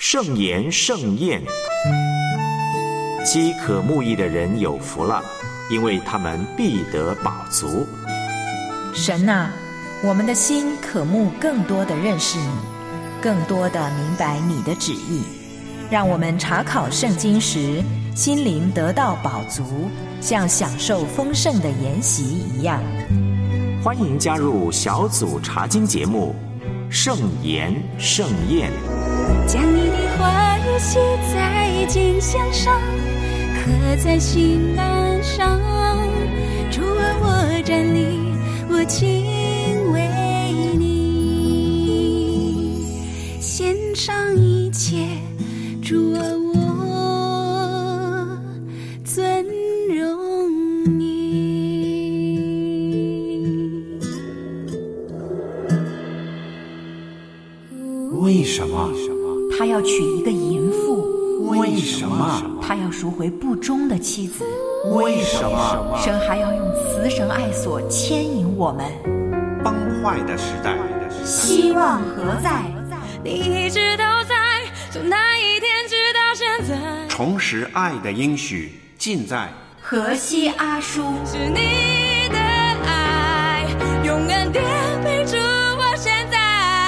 盛言盛宴。饥渴慕义的人有福了，因为他们必得饱足。 神啊，我们的心渴慕更多的认识你，更多的明白你的旨意，让我们查考圣经时心灵得到饱足，像享受丰盛的筵席一样。 欢迎加入小组查经节目盛言盛宴。 将你的话语写在经箱上，刻在心栏上。主啊，我站立，我敬畏你，献上一切。主啊，我尊荣你。 为什么他要娶一个淫妇？ 为什么他要赎回不忠的妻子？ 为什么神还要用慈绳爱索牵引我们？ 崩坏的时代， 希望何在？ 你一直都在，从那一天直到现在。 重拾爱的应许尽在何西阿书。 是你的爱，永远颠沛出我现在。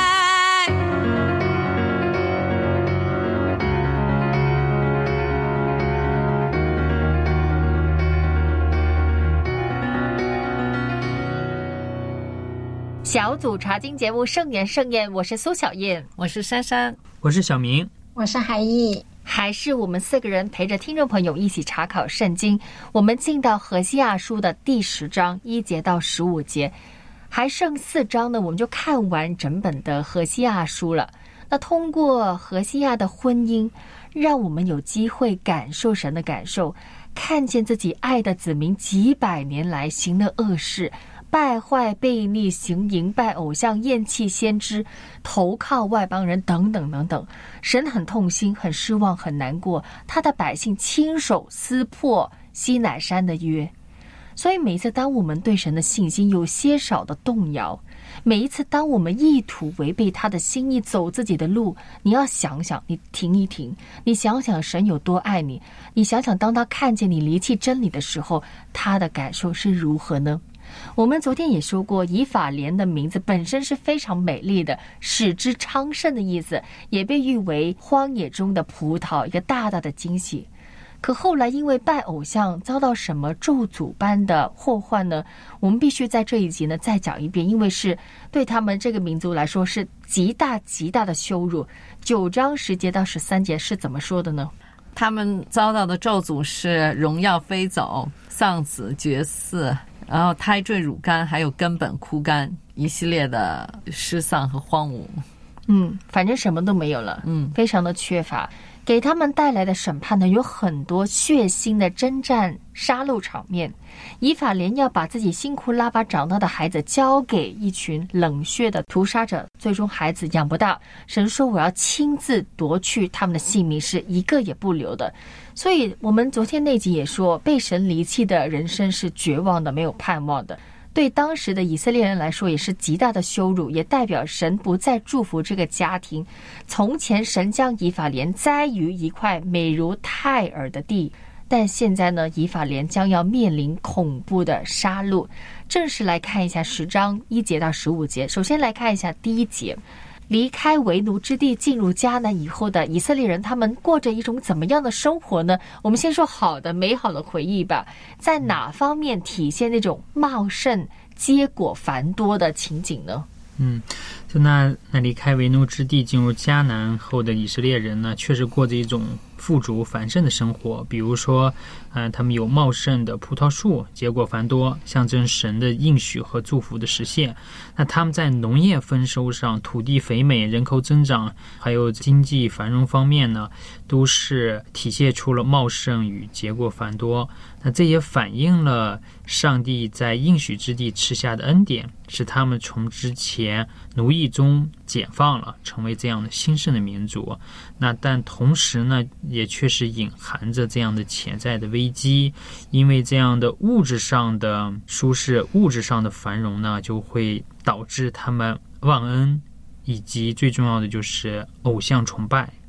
小组查经节目盛言盛宴，我是苏小燕， 我是珊珊， 我是小明， 我是海毅。 还是我们4个人陪着听众朋友一起查考圣经。我们进到何西阿书的第10章1节到15节，还剩4章呢，我们就看完整本的何西阿书了。那通过何西阿的婚姻，让我们有机会感受神的感受，看见自己爱的子民几百年来行的恶事，败坏悖逆，行淫拜偶像，厌弃先知，投靠外邦人等等等等。神很痛心，很失望，很难过，他的百姓亲手撕破西乃山的约。所以每一次当我们对神的信心有些少的动摇，每一次当我们意图违背他的心意，走自己的路，你要想想，你停一停，你想想神有多爱你，你想想当他看见你离弃真理的时候，他的感受是如何呢？我们昨天也说过，以法莲的名字本身是非常美丽的，使之昌盛的意思，也被誉为荒野中的葡萄，一个大大的惊喜。可后来因为拜偶像遭到什么咒诅般的祸患呢？我们必须在这一集呢再讲一遍，因为是对他们这个民族来说是极大极大的羞辱。9章10节到13节是怎么说的呢？ 他们遭到的咒诅是荣耀飞走，丧子绝嗣，然后胎坠乳干，还有根本枯干，一系列的失丧和荒芜。 反正什么都没有了，非常的缺乏。给他们带来的审判呢，有很多血腥的征战杀戮场面。以法莲要把自己辛苦拉拔长大的孩子交给一群冷血的屠杀者，最终孩子养不大，神说我要亲自夺去他们的性命，是一个也不留的。所以我们昨天那集也说，被神离弃的人生是绝望的，没有盼望的。对当时的以色列人来说也是极大的羞辱，也代表神不再祝福这个家庭。从前神将以法莲栽于一块美如泰尔的地，但现在呢，以法莲将要面临恐怖的杀戮。正式来看一下10章1节到15节。首先来看一下第1节，离开为奴之地进入迦南以后的以色列人，他们过着一种怎么样的生活呢？我们先说好的美好的回忆吧。在哪方面体现那种茂盛结果繁多的情景呢？ 就那离开为奴之地进入迦南后的以色列人呢，确实过着一种富足繁盛的生活。比如说他们有茂盛的葡萄树，结果繁多，象征神的应许和祝福的实现。那他们在农业丰收上，土地肥美，人口增长，还有经济繁荣方面呢，都是体现出了茂盛与结果繁多。那这也反映了上帝在应许之地赐下的恩典，使他们从之前奴役中解放了，成为这样的兴盛的民族。那但同时呢，也确实隐含着这样的潜在的危机，因为这样的物质上的舒适、物质上的繁荣呢，就会导致他们忘恩，以及最重要的就是偶像崇拜。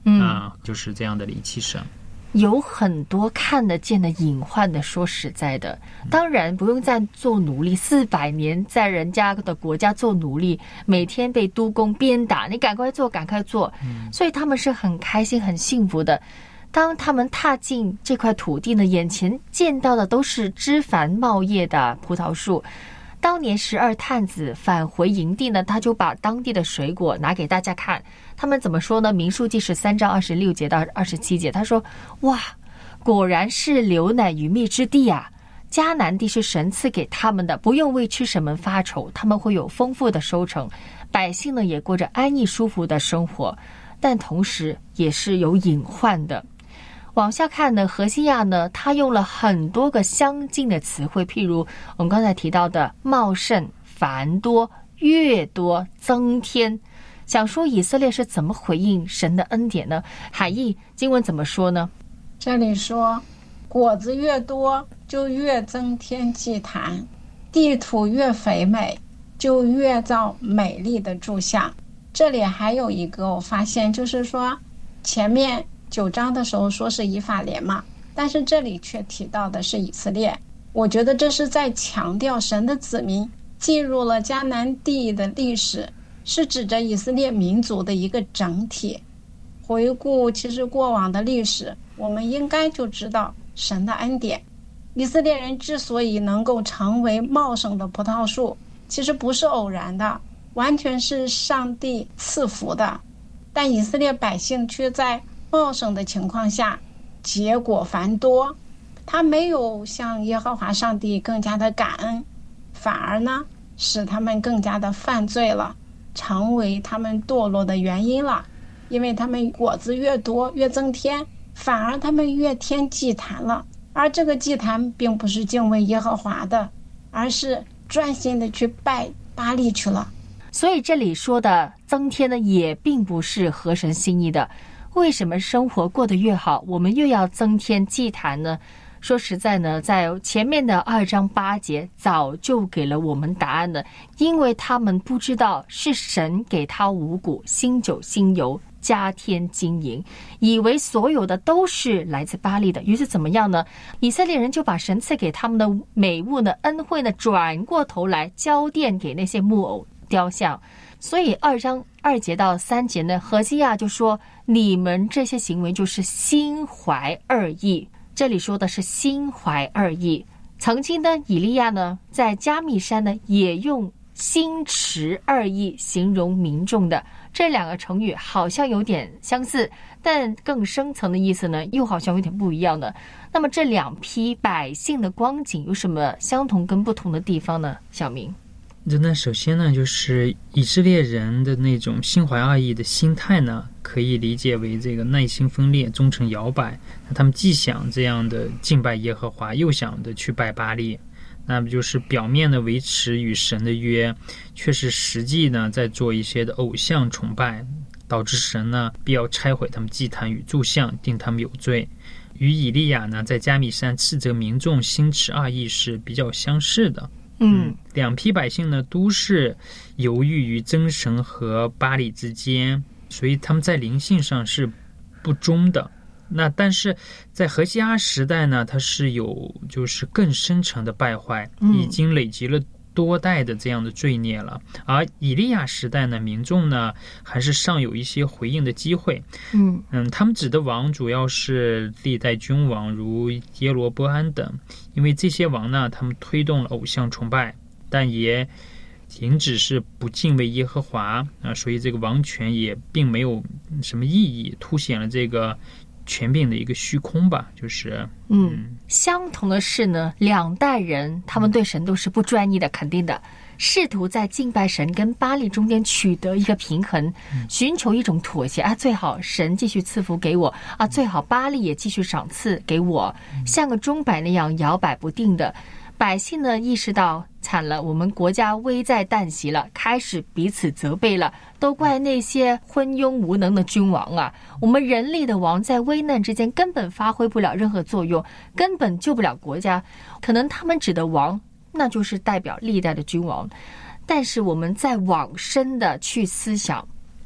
就是这样的离弃神。 有很多看得见的隐患的，说实在的，当然不用再做奴隶，400年在人家的国家做奴隶，每天被督工鞭打，你赶快做赶快做，所以他们是很开心很幸福的。当他们踏进这块土地呢，眼前见到的都是枝繁茂叶的葡萄树。当年12探子返回营地呢，他就把当地的水果拿给大家看。他们怎么说呢？民数记13章26节到27节，他说：哇，果然是流奶与蜜之地啊！迦南地是神赐给他们的，不用为吃什么发愁，他们会有丰富的收成，百姓呢也过着安逸舒服的生活，但同时也是有隐患的。往下看呢，何西亚呢，他用了很多个相近的词汇，譬如我们刚才提到的茂盛、繁多、越多、增添。想说以色列是怎么回应神的恩典呢？海义经文怎么说呢？ 这里说，果子越多就越增添祭坛，地土越肥美就越造美丽的柱像。这里还有一个我发现，就是说前面9章的时候说是以法莲嘛，但是这里却提到的是以色列。我觉得这是在强调神的子民进入了迦南地的历史，是指着以色列民族的一个整体。回顾其实过往的历史，我们应该就知道神的恩典。以色列人之所以能够成为茂盛的葡萄树，其实不是偶然的，完全是上帝赐福的。但以色列百姓却在茂盛的情况下结果繁多，他没有向耶和华上帝更加的感恩，反而呢使他们更加的犯罪了，成为他们堕落的原因了。因为他们果子越多越增添，反而他们越添祭坛了，而这个祭坛并不是敬畏耶和华的，而是专心的去拜巴力去了。 所以这里说的增添呢，也并不是合神心意的。为什么生活过得越好，我们越要增添祭坛呢？说实在呢，在前面的2章8节早就给了我们答案了，因为他们不知道是神给他五谷、新酒、新油，加添金银，以为所有的都是来自巴力的。于是怎么样呢？以色列人就把神赐给他们的美物呢、恩惠呢，转过头来交奠给那些木偶雕像。所以2章2节到3节呢，何西亚就说，你们这些行为就是心怀二意。这里说的是心怀二意。曾经呢，以利亚呢在加密山呢也用心持二意形容民众的。这2个成语好像有点相似，但更深层的意思呢又好像有点不一样的。那么这2批百姓的光景有什么相同跟不同的地方呢？小明。 那首先呢，就是以色列人的那种心怀二意的心态呢，可以理解为这个内心分裂、忠诚摇摆。他们既想这样的敬拜耶和华，又想的去拜巴力，那么就是表面的维持与神的约，却是实际呢在做一些的偶像崇拜，导致神呢必要拆毁他们祭坛与柱像，定他们有罪。与以利亚呢在加密山斥责民众心持二意是比较相似的。2批百姓呢都是犹豫于真神和巴力之间，所以他们在灵性上是不忠的。那但是在何西阿时代呢，它是有就是更深层的败坏，已经累积了多代的这样的罪孽了。而以利亚时代呢，民众呢还是尚有一些回应的机会。他们指的王主要是历代君王，如耶罗波安等，因为这些王呢，他们推动了偶像崇拜，但也停止是不敬畏耶和华啊，所以这个王权也并没有什么意义，凸显了这个权柄的一个虚空吧，就是相同的是呢，2代人他们对神都是不专一的，肯定的，试图在敬拜神跟巴力中间取得一个平衡，寻求一种妥协啊，最好神继续赐福给我啊，最好巴力也继续赏赐给我，像个钟摆那样摇摆不定的。百姓呢意识到惨了，我们国家危在旦夕了，开始彼此责备了，都怪那些昏庸无能的君王啊！我们人力的王在危难之间根本发挥不了任何作用，根本救不了国家。可能他们指的王，那就是代表历代的君王。但是我们再往深的去思想，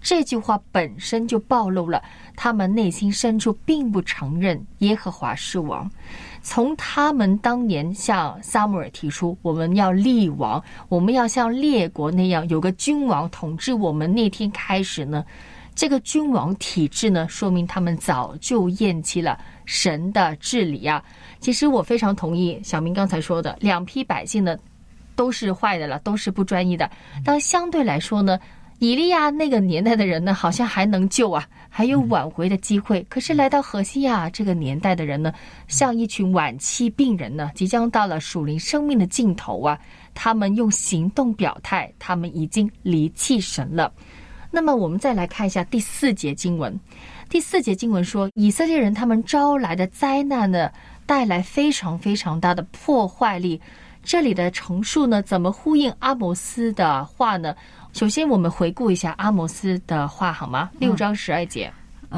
这句话本身就暴露了他们内心深处并不承认耶和华是王。从他们当年向撒母耳提出我们要立王，我们要像列国那样有个君王统治我们那天开始呢，这个君王体制呢，说明他们早就厌弃了神的治理啊。其实我非常同意小明刚才说的，两批百姓呢都是坏的了，都是不专一的。但相对来说呢，以利亚那个年代的人呢，好像还能救啊，还有挽回的机会。可是来到何西亚这个年代的人呢，像一群晚期病人呢，即将到了属灵生命的尽头啊。他们用行动表态，他们已经离弃神了。那么我们再来看一下第4节经文。第4节经文说，以色列人他们招来的灾难呢，带来非常非常大的破坏力。这里的陈述呢，怎么呼应阿摩斯的话呢？首先我们回顾一下阿摩斯的话好吗？6章12节。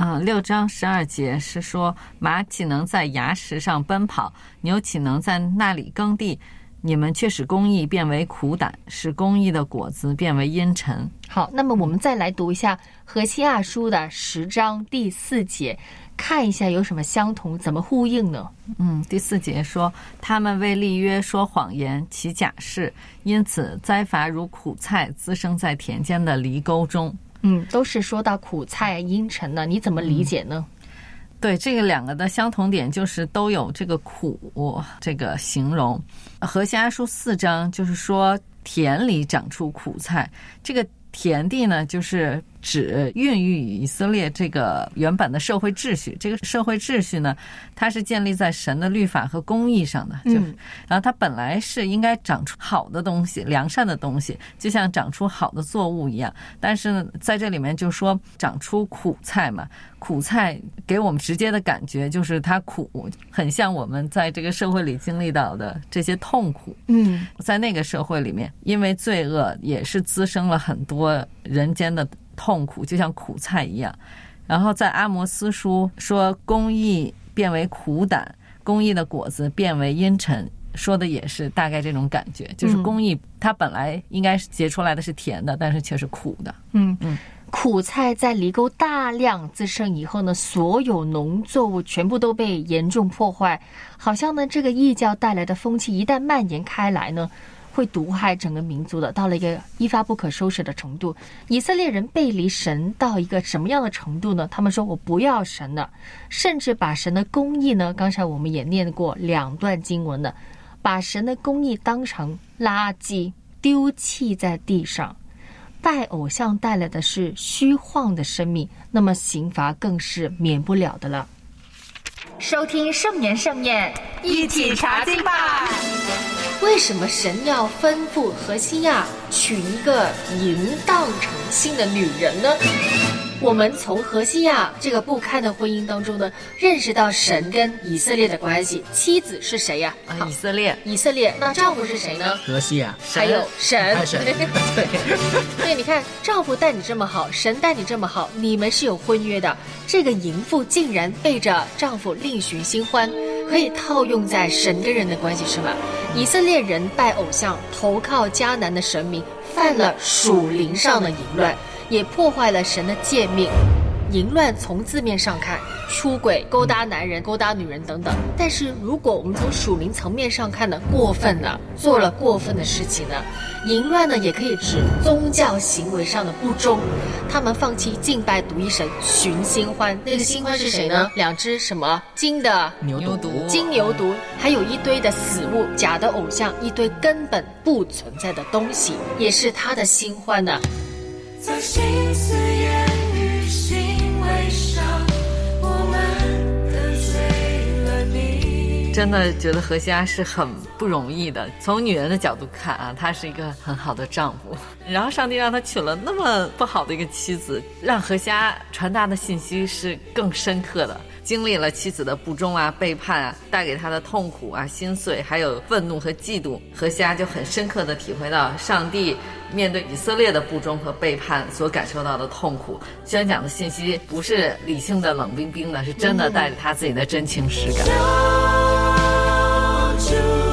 6章12节是说，马岂能在崖石上奔跑，牛岂能在那里耕地？你们却使公义变为苦胆，使公义的果子变为阴沉。 好，那么我们再来读一下何西阿书的10章第4节，看一下有什么相同，怎么呼应呢？ 第4节说，他们为立约说谎言，起假誓，因此灾罚如苦菜滋生在田间的犁沟中。 都是说到苦菜阴沉呢，你怎么理解呢？ 对，这个两个的相同点就是都有这个苦这个形容。何西阿书4章就是说田里长出苦菜，这个田地呢就是指孕育以色列这个原本的社会秩序。这个社会秩序呢，它是建立在神的律法和公义上的，然后它本来是应该长出好的东西，良善的东西，就像长出好的作物一样。但是呢，在这里面就说长出苦菜嘛，苦菜给我们直接的感觉就是它苦，很像我们在这个社会里经历到的这些痛苦。在那个社会里面，因为罪恶也是滋生了很多人间的痛苦，就像苦菜一样。然后在阿摩斯书说，公义变为苦胆，公义的果子变为阴沉，说的也是大概这种感觉，就是公义它本来应该结出来的是甜的，但是却是苦的。 苦菜在犁沟大量滋生以后呢，所有农作物全部都被严重破坏，好像呢这个异教带来的风气一旦蔓延开来呢，会毒害整个民族的，到了一个一发不可收拾的程度。以色列人背离神到一个什么样的程度呢？他们说我不要神了，甚至把神的公义呢，刚才我们也念过2段经文了，把神的公义当成垃圾丢弃在地上。拜偶像带来的是虚晃的生命，那么刑罚更是免不了的了。 收听圣言盛宴，一起查经吧。 为什么神要吩咐何西亚娶一个淫荡成性的女人呢？我们从何西亚这个不堪的婚姻当中呢，认识到神跟以色列的关系。妻子是谁呀？以色列。那丈夫是谁呢？ 何西亚。 还有神。 对， 你看，丈夫待你这么好，神待你这么好，你们是有婚约的。这个淫妇竟然背着丈夫另寻新欢，可以套用在神跟人的关系是吗？以色列人拜偶像，投靠迦南的神明，犯了属灵上的淫乱，也破坏了神的诫命。淫乱从字面上看，出轨、勾搭男人、勾搭女人等等。但是如果我们从属灵层面上看呢，过分了，做了过分的事情呢。淫乱呢，也可以指宗教行为上的不忠。他们放弃敬拜独一神，寻新欢。那个新欢是谁呢？2只什么金的牛犊， 金牛犊，还有一堆的死物、假的偶像，一堆根本不存在的东西，也是他的新欢呢。 在心思言语行为上，我们得罪了你。 真的觉得何西阿是很不容易的。从女人的角度看啊，他是一个很好的丈夫，然后上帝让他娶了那么不好的一个妻子，让何西阿传达的信息是更深刻的。经历了妻子的不忠啊、背叛啊，带给他的痛苦啊、心碎，还有愤怒和嫉妒，何西阿就很深刻地体会到上帝面对以色列的不忠和背叛所感受到的痛苦。宣讲的信息不是理性的、冷冰冰的，是真的带着他自己的真情实感。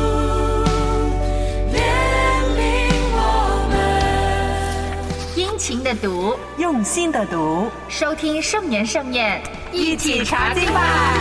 因起情的读， 用心的读， 收听圣言盛宴， 一起查经吧。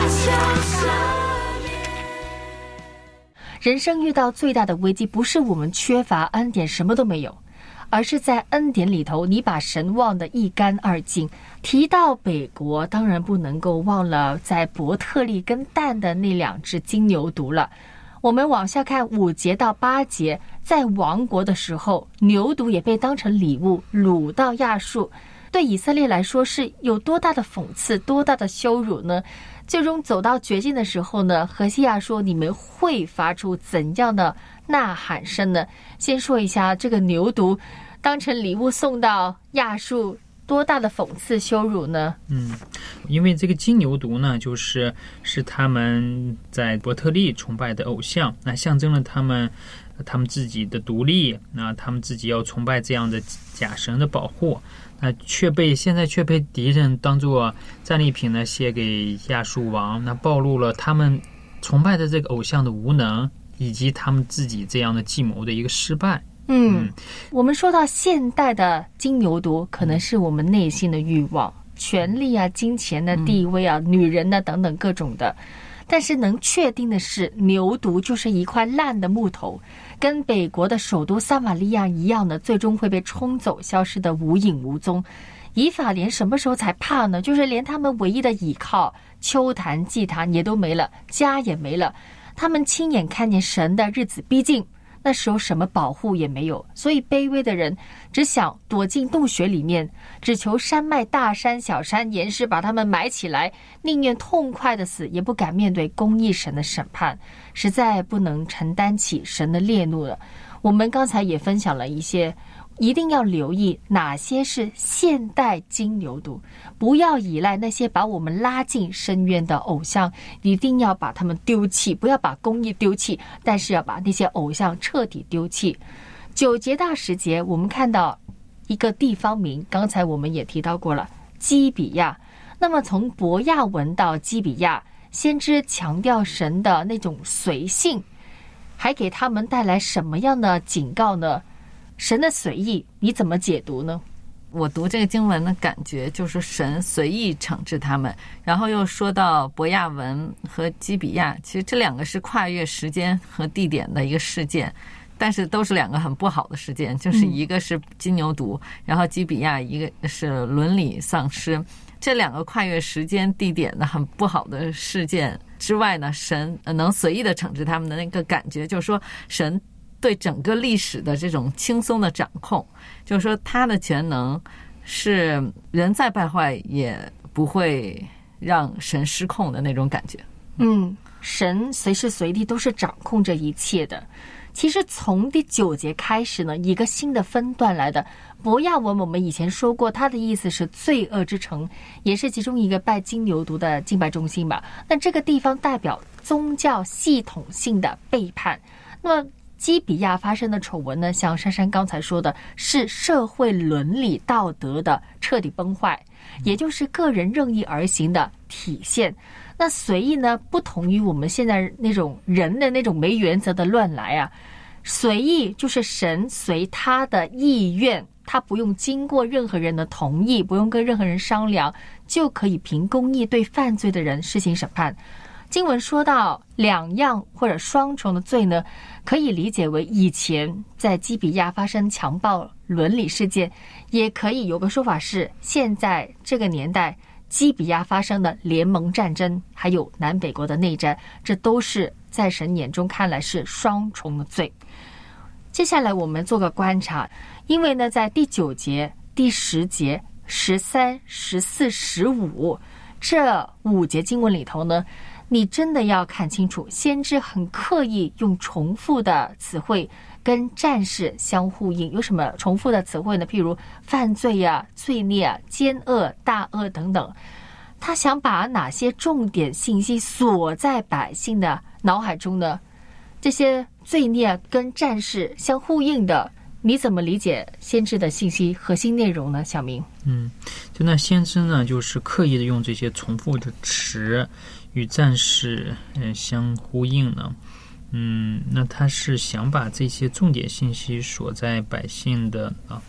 人生遇到最大的危机，不是我们缺乏恩典，什么都没有，而是在恩典里头，你把神忘得一干二净。提到北国，当然不能够忘了在伯特利跟但的那2只金牛犊了。我们往下看5节到8节，在亡国的时候，牛犊也被当成礼物掳到亚述。对以色列来说是有多大的讽刺，多大的羞辱呢？最终走到绝境的时候呢，何西亚说，你们会发出怎样的呐喊声呢？先说一下这个牛犊当成礼物送到亚述，多大的讽刺羞辱呢？ 因为这个金牛犊呢，是他们在伯特利崇拜的偶像，那象征了他们自己的独立，那他们自己要崇拜这样的假神的保护，那现在却被敌人当作战利品呢献给亚述王，那暴露了他们崇拜的这个偶像的无能，以及他们自己这样的计谋的一个失败。 我们说到现代的金牛犊，可能是我们内心的欲望，权力啊、金钱的地位啊、女人啊等等各种的。但是能确定的是，牛犊就是一块烂的木头，跟北国的首都撒玛利亚一样的，最终会被冲走，消失的无影无踪。以法莲什么时候才怕呢？就是连他们唯一的倚靠丘坛祭坛也都没了，家也没了，他们亲眼看见神的日子逼近，那时候什么保护也没有，所以卑微的人只想躲进洞穴里面，只求山脉大山小山岩石把他们埋起来，宁愿痛快的死，也不敢面对公义神的审判，实在不能承担起神的烈怒了。我们刚才也分享了一些，一定要留意哪些是现代金牛犊，不要依赖那些把我们拉进深渊的偶像，一定要把他们丢弃，不要把公义丢弃，但是要把那些偶像彻底丢弃。9节到10节，我们看到一个地方名，刚才我们也提到过了，基比亚。那么从伯亚文到基比亚，先知强调神的那种随性，还给他们带来什么样的警告呢？神的随意你怎么解读呢？ 我读这个经文的感觉就是神随意惩治他们，然后又说到伯亚文和基比亚，其实这2个是跨越时间和地点的一个事件，但是都是2个很不好的事件，就是一个是金牛犊，然后基比亚一个是伦理丧失。这2个跨越时间地点的很不好的事件之外呢，神能随意的惩治他们的那个感觉，就是说神对整个历史的这种轻松的掌控，就是说他的全能是人再败坏也不会让神失控的那种感觉。 神随时随地都是掌控着一切的。其实从第9节开始呢，一个新的分段来的。伯亚文我们以前说过，它的意思是罪恶之城，也是其中一个拜金牛犊的敬拜中心吧。那这个地方代表宗教系统性的背叛。那么基比亚发生的丑闻呢，像珊珊刚才说的，是社会伦理道德的彻底崩坏，也就是个人任意而行的体现。那随意呢，不同于我们现在那种人的那种没原则的乱来啊，随意就是神随他的意愿，他不用经过任何人的同意，不用跟任何人商量，就可以凭公义对犯罪的人施行审判。经文说到2样或者双重的罪呢，可以理解为以前在基比亚发生强暴伦理事件，也可以有个说法是现在这个年代基比亚发生的联盟战争，还有南北国的内战，这都是在神眼中看来是双重的罪。接下来我们做个观察，因为呢在第9节、第10节、13、14、15这5节经文里头呢，你真的要看清楚，先知很刻意用重复的词汇跟战士相呼应。有什么重复的词汇呢？譬如犯罪啊、罪孽啊、奸恶、大恶等等。他想把哪些重点信息锁在百姓的脑海中呢？这些罪孽跟战士相呼应的，你怎么理解先知的信息核心内容呢？小明？ 就那先知呢，就是刻意的用这些重复的词与战士相呼应呢。那他是想把这些重点信息锁在百姓的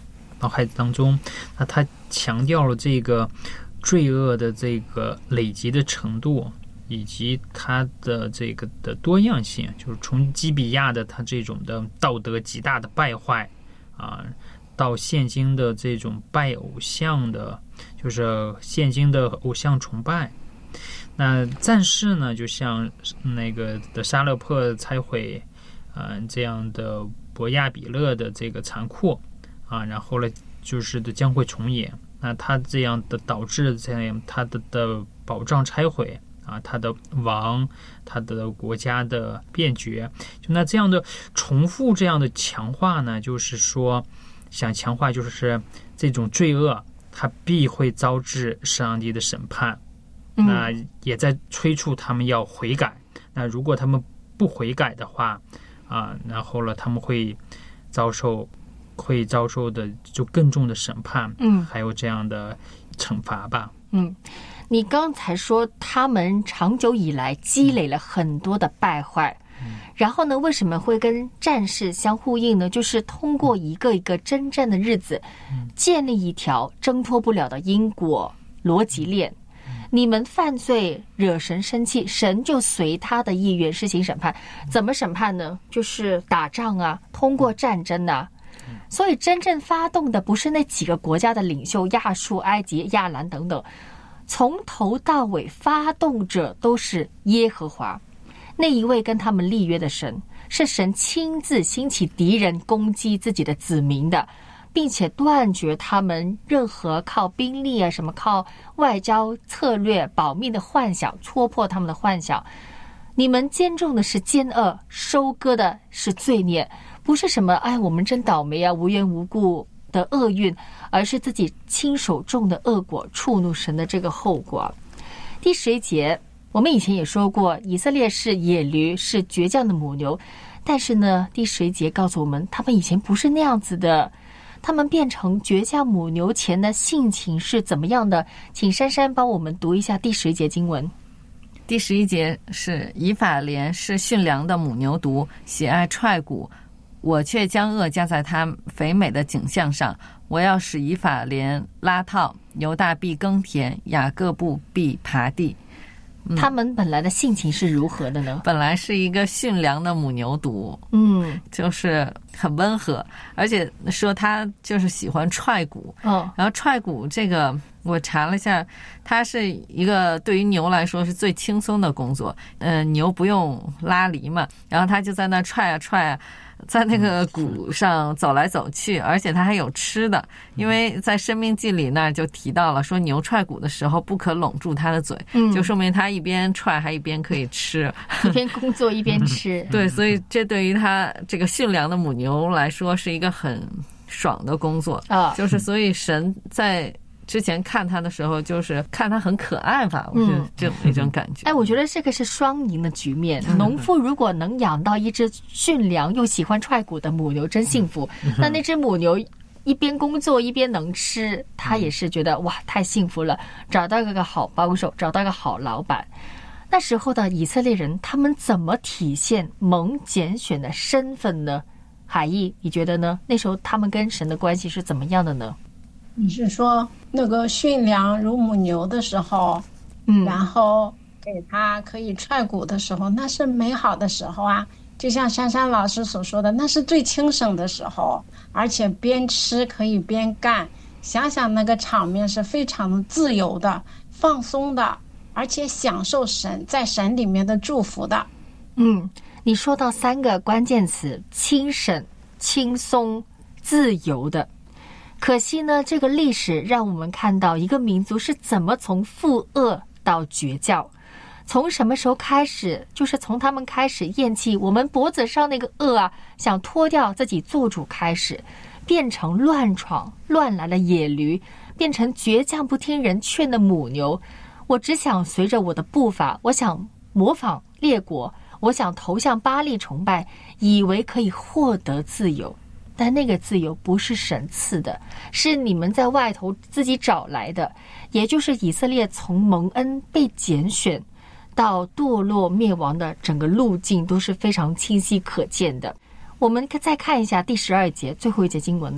脑海当中，那他强调了这个罪恶的这个累积的程度，以及它的这个的多样性，就是从基比亚的它这种的道德极大的败坏啊，到现今的这种拜偶像的，就是现今的偶像崇拜。那战事呢，就像那个的沙勒珀拆毁这样的伯亚比勒的这个残酷啊，然后呢就是的将会重演。那他这样的导致这样他的保障拆毁啊，他的王，他的国家的变绝，就那这样的重复这样的强化呢，就是说想强化就是这种罪恶，它必会招致上帝的审判。那也在催促他们要悔改。那如果他们不悔改的话啊，然后呢他们会遭受的就更重的审判，还有这样的惩罚吧。 你刚才说他们长久以来积累了很多的败坏，然后呢，为什么会跟战事相呼应呢？就是通过一个一个征战的日子，建立一条挣脱不了的因果逻辑链。你们犯罪惹神生气，神就随他的意愿施行审判。怎么审判呢？就是打仗啊，通过战争啊。所以真正发动的不是那几个国家的领袖亚述、埃及、亚兰等等，从头到尾发动者都是耶和华，那一位跟他们立约的神，是神亲自兴起敌人攻击自己的子民的，并且断绝他们任何靠兵力啊、什么靠外交策略保密的幻想，戳破他们的幻想。你们兼种的是奸恶，收割的是罪孽，不是什么我们真倒霉啊，无缘无故的厄运，而是自己亲手种的恶果，触怒神的这个后果。第11节，我们以前也说过，以色列是野驴，是倔强的母牛，但是呢，第11节告诉我们，他们以前不是那样子的。他们变成倔强母牛前的性情是怎么样的？请珊珊帮我们读一下第11节经文。 第11节是以法莲是驯良的母牛犊，喜爱踹骨，我却将恶加在他肥美的景象上。我要使以法莲拉套，犹大必耕田，雅各布必耙地。 他们本来的性情是如何的呢？ 本来是一个驯良的母牛犊，就是很温和，而且说他就是喜欢踹骨。然后踹骨这个我查了一下，它是一个对于牛来说是最轻松的工作。牛不用拉犁嘛，然后他就在那踹啊踹啊，在那个谷上走来走去，而且它还有吃的，因为在申命记里那就提到了说牛踹谷的时候不可拢住它的嘴，就说明它一边踹还一边可以吃， 一边工作一边吃。 对，所以这对于它这个驯良的母牛来说是一个很爽的工作啊，就是所以神在之前看他的时候，就是看他很可爱吧，我觉得这种一种感觉。 我觉得这个是双赢的局面。农夫如果能养到一只驯良又喜欢踹骨的母牛，真幸福。那只母牛一边工作一边能吃，他也是觉得哇，太幸福了，找到一个好帮手，找到一个好老板。那时候的以色列人，他们怎么体现蒙拣选的身份呢？海义，你觉得呢？那时候他们跟神的关系是怎么样的呢？ 你是说那个驯良如母牛的时候，然后给他可以踹骨的时候，那是美好的时候啊。就像珊珊老师所说的，那是最轻省的时候，而且边吃可以边干。想想那个场面是非常的自由的、放松的，而且享受神在神里面的祝福的。 你说到3个关键词：轻省、轻松、自由的。可惜呢，这个历史让我们看到一个民族是怎么从负恶到绝教。从什么时候开始？就是从他们开始厌弃我们脖子上那个恶啊，想脱掉自己做主开始，变成乱闯乱来的野驴，变成倔强不听人劝的母牛。我只想随着我的步伐，我想模仿列国，我想投向巴力崇拜，以为可以获得自由。但那个自由不是神赐的，是你们在外头自己找来的。也就是以色列从蒙恩被拣选到堕落灭亡的整个路径都是非常清晰可见的。我们再看一下第12节最后一节经文的：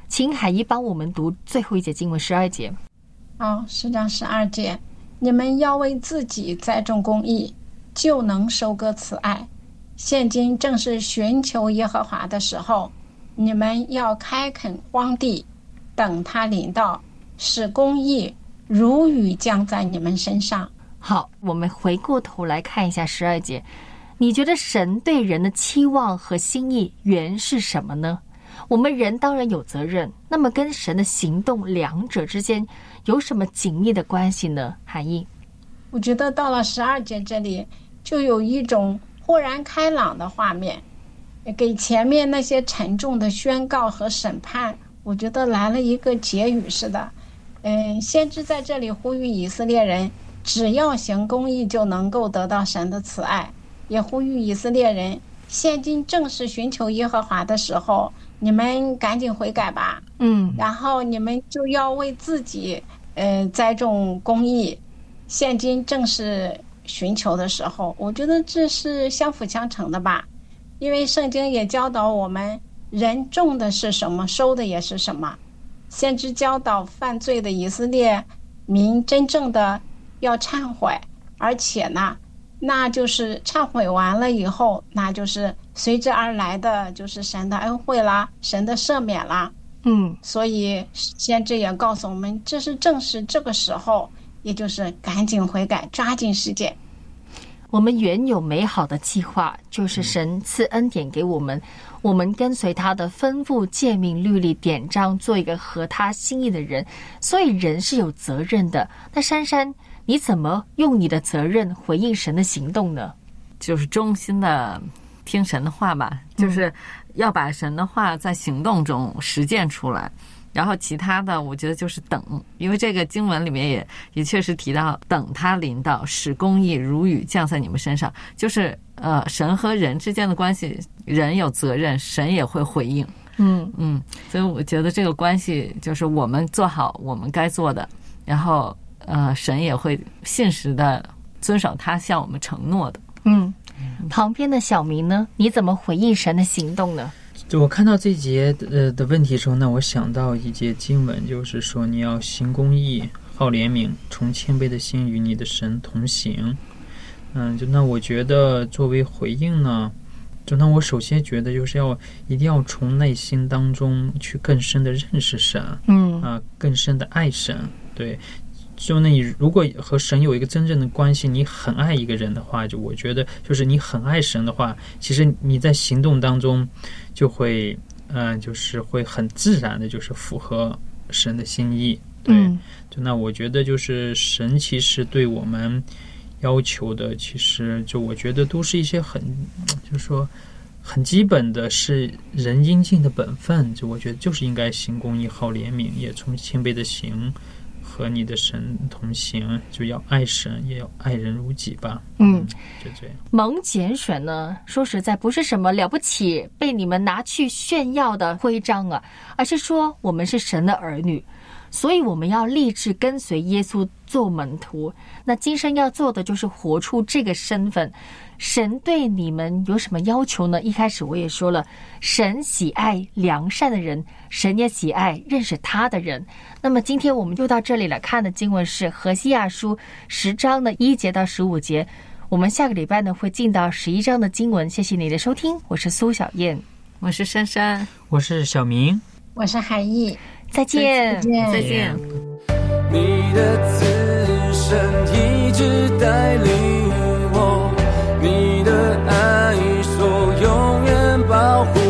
请海怡帮我们读最后一节经文12节。 好，10章12节，你们要为自己栽种公义，就能收割慈爱。现今正是寻求耶和华的时候，你们要开垦荒地，等他临到，使公义如雨降在你们身上。 好，我们回过头来看一下12节，你觉得神对人的期望和心意原是什么呢？我们人当然有责任，那么跟神的行动两者之间有什么紧密的关系呢？海义， 我觉得到了12节这里，就有一种豁然开朗的画面，给前面那些沉重的宣告和审判，我觉得来了一个结语似的。先知在这里呼吁以色列人，只要行公义就能够得到神的慈爱，也呼吁以色列人，现今正是寻求耶和华的时候，你们赶紧悔改吧。然后你们就要为自己栽种公义，现今正是寻求的时候。我觉得这是相辅相成的吧，因为圣经也教导我们，人种的是什么，收的也是什么。先知教导犯罪的以色列民真正的要忏悔，而且呢，那就是忏悔完了以后，那就是随之而来的就是神的恩惠啦，神的赦免啦。所以先知也告诉我们，这是正是这个时候，也就是赶紧悔改，抓紧时间。 我们原有美好的计划，就是神赐恩典给我们，我们跟随他的吩咐诫命律例典章，做一个合他心意的人，所以人是有责任的。那珊珊，你怎么用你的责任回应神的行动呢？ 就是忠心的听神的话吧，就是要把神的话在行动中实践出来。然后其他的我觉得就是等，因为这个经文里面也确实提到，等他临到，使公义如雨降在你们身上，就是神和人之间的关系，人有责任，神也会回应。所以我觉得这个关系就是我们做好我们该做的，然后神也会信实的遵守他向我们承诺的。 旁边的小明呢，你怎么回应神的行动呢？ 就我看到这一节的问题时候，那我想到一节经文，就是说你要行公义，好怜悯，从谦卑的心与你的神同行。就那我觉得作为回应呢，就那我首先觉得就是一定要从内心当中去更深的认识神，更深的爱神。对，就那你如果和神有一个真正的关系，你很爱一个人的话，就我觉得就是你很爱神的话，其实你在行动当中就会就是会很自然的就是符合神的心意。对，就那我觉得就是神其实对我们要求的，其实就我觉得都是一些就是说很基本的，是人应尽的本分。就我觉得就是应该行公义，好怜悯，也从谦卑的行和你的神同行，就要爱神，也要爱人如己吧。就这样。 蒙拣选呢，说实在不是什么了不起被你们拿去炫耀的徽章啊，而是说我们是神的儿女，所以我们要立志跟随耶稣做门徒。那今生要做的就是活出这个身份。神对你们有什么要求呢？一开始我也说了，神喜爱良善的人，神也喜爱认识他的人。那么今天我们就到这里来看的经文是何西阿书10章的1节到15节。我们下个礼拜呢会进到11章的经文。谢谢你的收听，我是苏小燕， 我是珊珊， 我是小明， 我是海义， 再见， 再见。 你的慈神一直带领我，你的爱所永远保护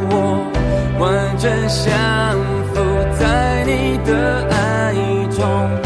我，完整降服在你的爱中。